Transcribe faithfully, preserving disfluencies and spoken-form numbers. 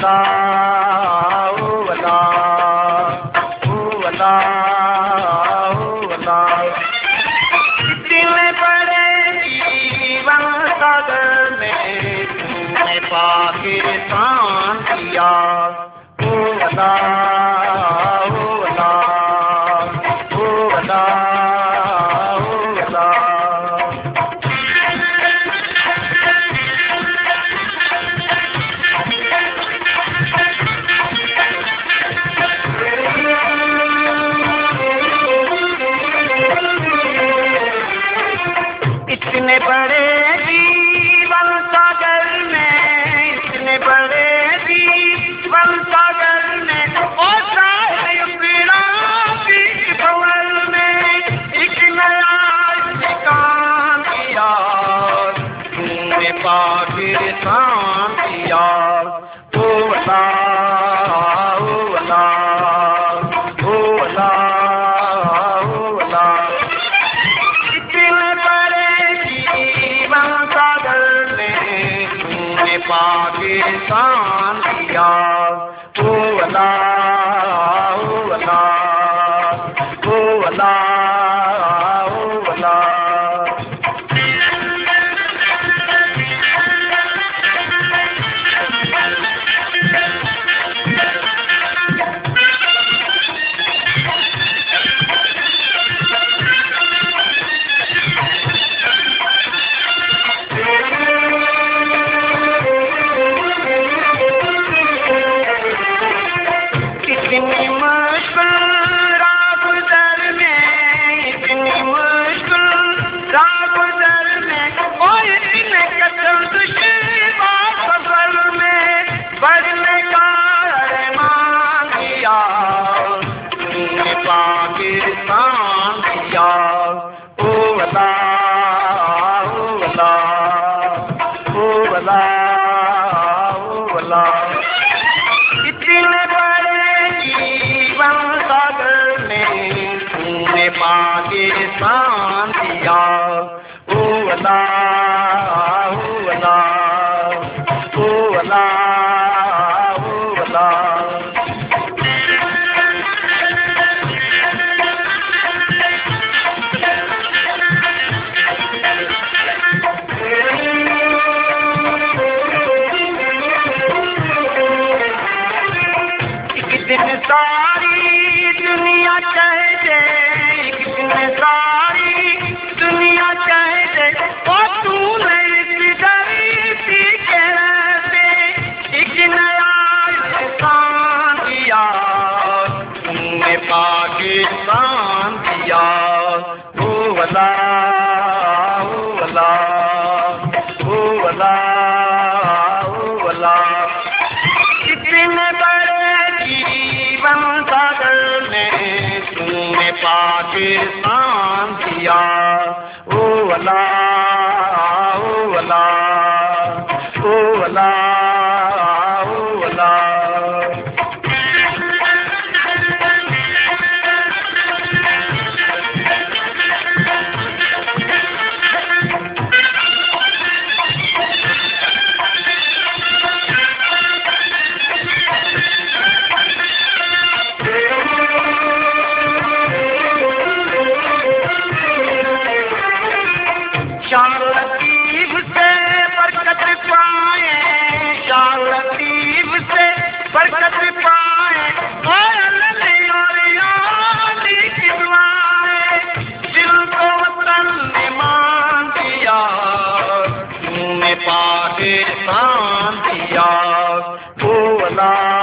वला ओ वला ओ वला ओ वला। इतने बड़े जीवन सागर में तुमने पाकिस्तान किया ओ वला ओ वला ओ वला ओ वला। इतने बड़े जीवन सागर में इतने बड़े जीवन सागर में और भवन में एक नया ठिकान किया तुमने पाकिस्तान किया ओ वला ओ वला ओ वला ओ वला। पाकिस्तान किया ओ वला ओ वला ओ वला ओ वला। इतनी मुश्किल राह गुज़र में इतनी मुश्किल राह गुज़र में और इतने कदम दुश्वार सफर में बढ़ने का अरमान किया तुमने पाकिस्तान किया ओ वला ओ वला ओ वला ओ वला। इतने सागर में तुमने पाकिस्तान दिया ओ वला ओ वला ओ वला ओ वला। एक दिन सारी दुनिया कह दे एक दिन सारी दुनिया कह दे और तूने इधर रहते एक नया इंसान दिया तुमने पाकिस्तान दिया ओ वला ओ वला ओ वला ओ वला। इतने बड़े जीवन सागर में तुमने पाकिस्तान दिया ओ वला ओ वला ओ वला ओ वला। शान लतीफ से बरकत पाए शान लतीफ से बरकत पाए और यारी की दुआएं दिल को वतन ने मान दिया तुमने पाकिस्तान दिया ओ वला